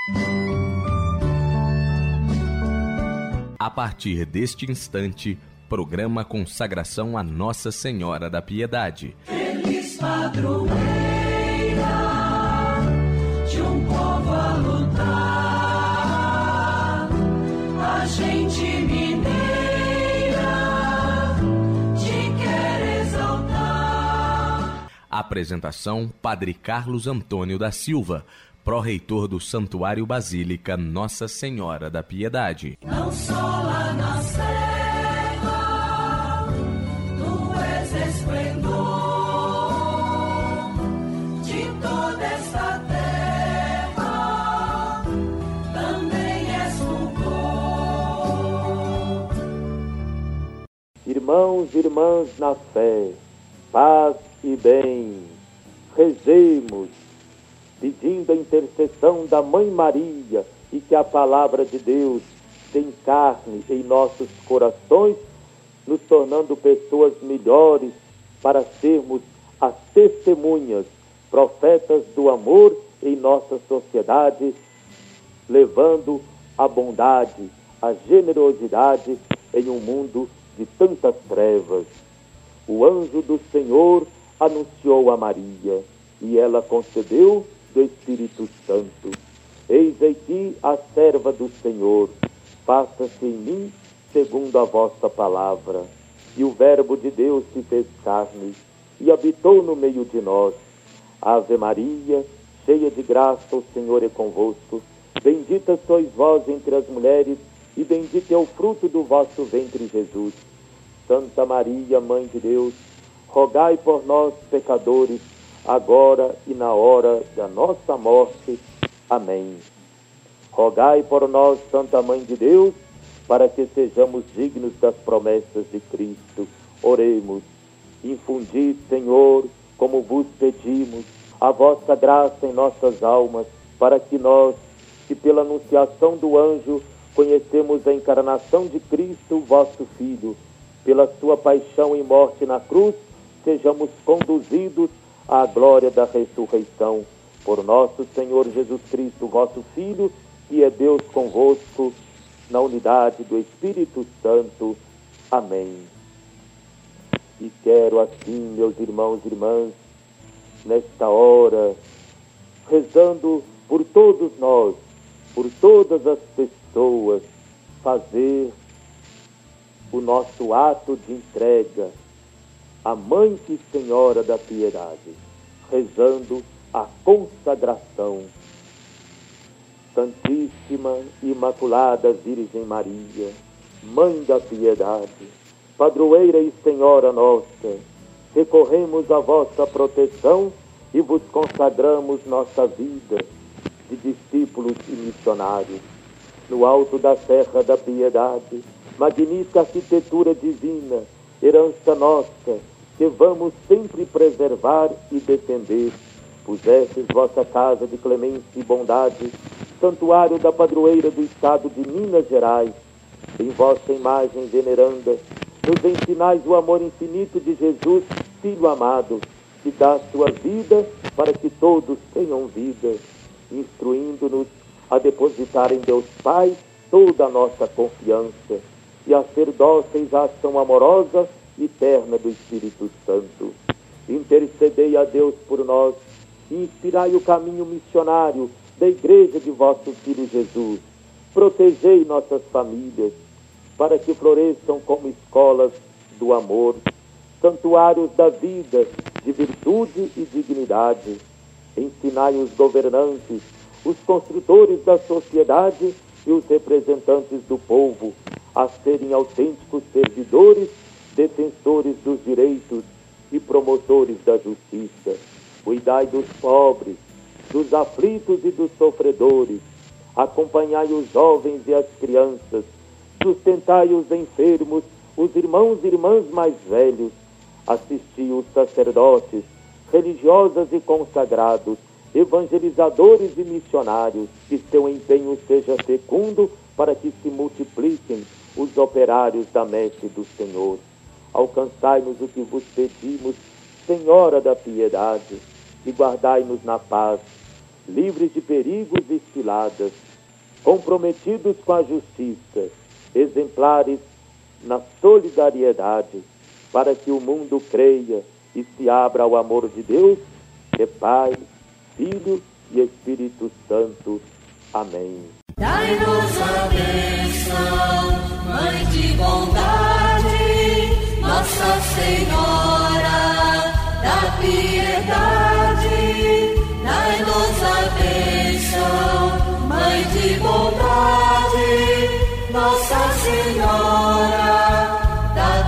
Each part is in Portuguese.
A partir deste instante, programa Consagração a Nossa Senhora da Piedade. Feliz padroeira de um povo a lutar, a gente mineira te quer exaltar. Apresentação: Padre Carlos Antônio da Silva, pró-reitor do Santuário Basílica Nossa Senhora da Piedade. Não só lá na serra, tu és esplendor de toda esta terra, também és fulgor. Irmãos e irmãs na fé, paz e bem, rezemos, pedindo a intercessão da Mãe Maria e que a palavra de Deus se encarne em nossos corações, nos tornando pessoas melhores para sermos as testemunhas, profetas do amor em nossa sociedade, levando a bondade, a generosidade em um mundo de tantas trevas. O anjo do Senhor anunciou a Maria e ela concebeu do Espírito Santo. Eis aqui a serva do Senhor, faça-se em mim segundo a vossa palavra. E o Verbo de Deus se fez carne e habitou no meio de nós. Ave Maria, cheia de graça, o Senhor é convosco. Bendita sois vós entre as mulheres e bendito é o fruto do vosso ventre, Jesus. Santa Maria, Mãe de Deus, rogai por nós, pecadores, agora e na hora da nossa morte. Amém. Rogai por nós, Santa Mãe de Deus, para que sejamos dignos das promessas de Cristo. Oremos. Infundi, Senhor, como vos pedimos, a vossa graça em nossas almas, para que nós, que pela anunciação do anjo conhecemos a encarnação de Cristo, vosso Filho, pela sua paixão e morte na cruz, sejamos conduzidos à glória da ressurreição. Por nosso Senhor Jesus Cristo, vosso Filho, que é Deus convosco, na unidade do Espírito Santo. Amém. E quero assim, meus irmãos e irmãs, nesta hora, rezando por todos nós, por todas as pessoas, fazer o nosso ato de entrega à Mãe e Senhora da Piedade, rezando a consagração. Santíssima Imaculada Virgem Maria, Mãe da Piedade, Padroeira e Senhora nossa, recorremos à vossa proteção e vos consagramos nossa vida de discípulos e missionários. No alto da Serra da Piedade, magnífica arquitetura divina, herança nossa, que vamos sempre preservar e defender. Pusestes vossa casa de clemência e bondade, santuário da padroeira do estado de Minas Gerais. Em vossa imagem veneranda, nos ensinais o amor infinito de Jesus, Filho amado, que dá sua vida para que todos tenham vida, instruindo-nos a depositar em Deus Pai toda a nossa confiança e a ser dóceis à ação amorosa e terna do Espírito Santo. Intercedei a Deus por nós e inspirai o caminho missionário da Igreja de vosso Filho Jesus. Protegei nossas famílias, para que floresçam como escolas do amor, santuários da vida, de virtude e dignidade. Ensinai os governantes, os construtores da sociedade e os representantes do povo a serem autênticos servidores, defensores dos direitos e promotores da justiça. Cuidai dos pobres, dos aflitos e dos sofredores. Acompanhai os jovens e as crianças. Sustentai os enfermos, os irmãos e irmãs mais velhos. Assisti os sacerdotes, religiosas e consagrados, evangelizadores e missionários. Que seu empenho seja fecundo para que se multipliquem os operários da messe do Senhor. Alcançai-nos o que vos pedimos, Senhora da Piedade, e guardai-nos na paz, livres de perigos e ciladas, comprometidos com a justiça, exemplares na solidariedade, para que o mundo creia e se abra ao amor de Deus, que é Pai, Filho e Espírito Santo. Amém. Dai-nos a bênção, Mãe de bondade, Nossa Senhora da piedade. Dai-nos a bênção, Mãe de bondade, Nossa Senhora da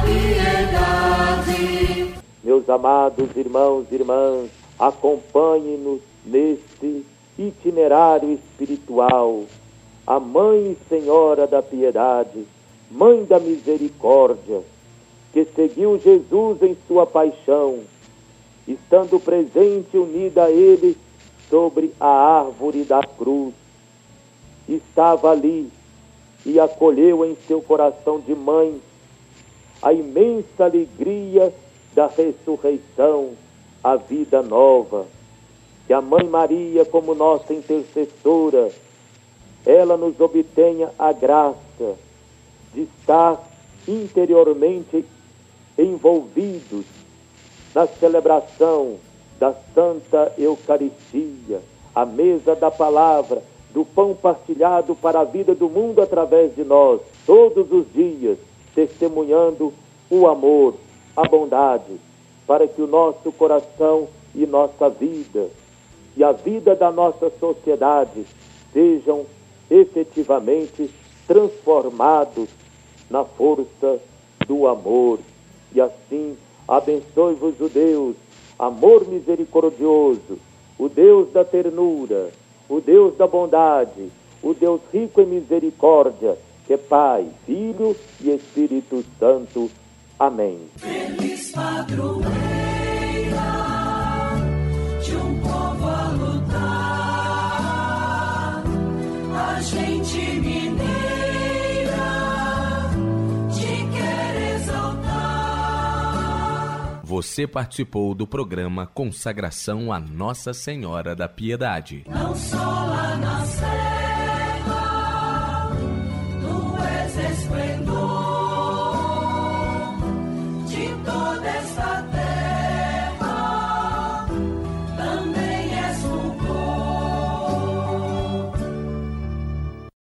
piedade. Meus amados irmãos e irmãs, acompanhe-nos neste itinerário espiritual. A Mãe e Senhora da Piedade, Mãe da Misericórdia, que seguiu Jesus em sua paixão, estando presente unida a Ele sobre a árvore da cruz, estava ali e acolheu em seu coração de mãe a imensa alegria da ressurreição, a vida nova. Que a Mãe Maria, como nossa intercessora, ela nos obtenha a graça de estar interiormente envolvidos na celebração da Santa Eucaristia, a mesa da palavra, do pão partilhado para a vida do mundo através de nós, todos os dias, testemunhando o amor, a bondade, para que o nosso coração e nossa vida e a vida da nossa sociedade sejam efetivamente transformados na força do amor. E assim, abençoe-vos o Deus, amor misericordioso, o Deus da ternura, o Deus da bondade, o Deus rico em misericórdia, que é Pai, Filho e Espírito Santo. Amém. Feliz padroeira de um povo a lutar, a gente mineira te quer exaltar. Você participou do programa Consagração a Nossa Senhora da Piedade. Não só lá na Sé.